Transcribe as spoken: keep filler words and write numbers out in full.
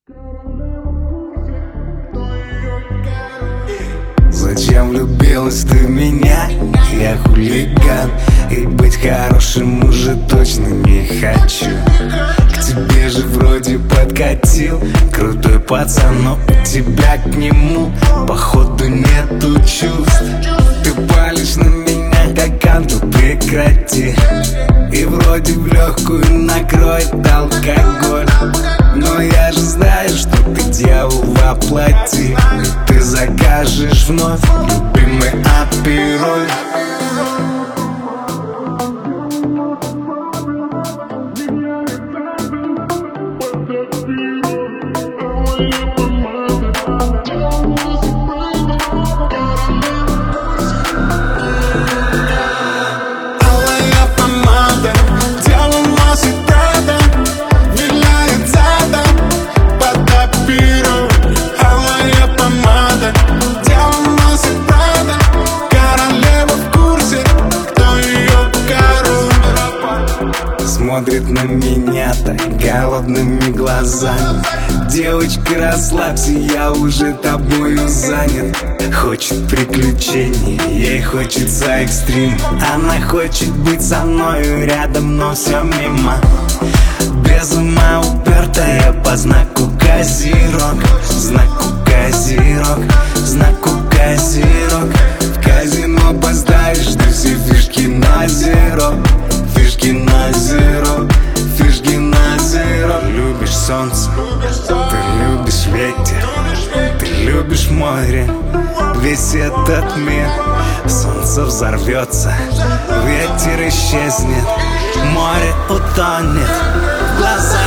Зачем влюбилась ты в меня? Я хулиган, и быть хорошим уже точно не хочу. К тебе же вроде подкатил крутой пацан, но у тебя к нему походу нету чувств. Ты палишь на меня как канту, прекрати. И вроде в легкую накроет алкоголь, но я же знаю, что ты дьявол воплоти. Ты закажешь вновь любимый апероль. Смотрит на меня так голодными глазами. Девочка, расслабься, я уже тобою занят. Хочет приключений, ей хочется экстрим. Она хочет быть со мною рядом, но все мимо. Без ума упертая по знаку козерог. Знаку козерог, знаку козерог. В казино поставишь ты все фишки на зеро. Фишки на зеро, фишки на зеро. Любишь солнце, ты любишь ветер, ты любишь море, весь этот мир. Солнце взорвется, ветер исчезнет, море утонет в глазах.